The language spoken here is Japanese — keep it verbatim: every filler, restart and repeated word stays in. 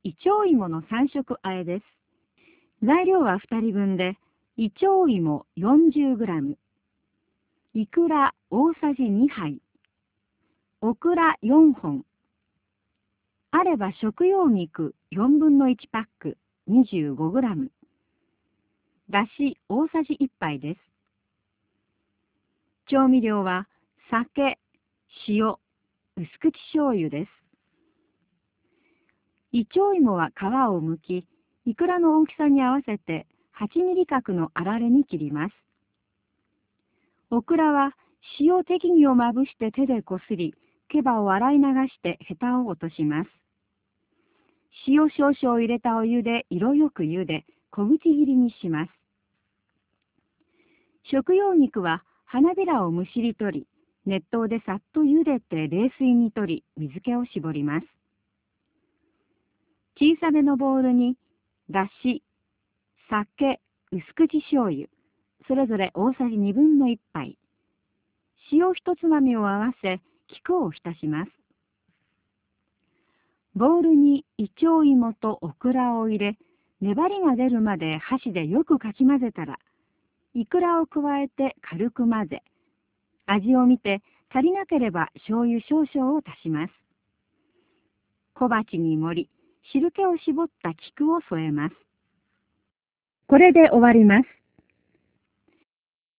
いちょう芋のさん色和えです。材料はふたりぶんで、いちょう芋 よんじゅうグラム、いくら大さじにはい、オクラよんほん、あれば食用肉よんぶんのいちパック にじゅうごグラム、だし大さじいっぱいです。調味料は酒、塩、薄口醤油です。いちょう芋は皮を剥き、いくらの大きさに合わせてはちミリ角のあられに切ります。オクラは塩適宜をまぶして手でこすり、毛羽を洗い流してヘタを落とします。塩少々入れたお湯で色よく茹で、小口切りにします。食用肉は花びらをむしり取り、熱湯でさっと茹でて冷水に取り、水気を絞ります。小さめのボウルに、だし、酒、薄口醤油、それぞれ大さじにぶんのいっぱい、塩一つまみを合わせ、菊を浸します。ボウルにいちょう芋とオクラを入れ、粘りが出るまで箸でよくかき混ぜたら、いくらを加えて軽く混ぜ、味を見て足りなければ醤油少々を足します。小鉢に盛り、汁気を絞った菊を添えます。これで終わります。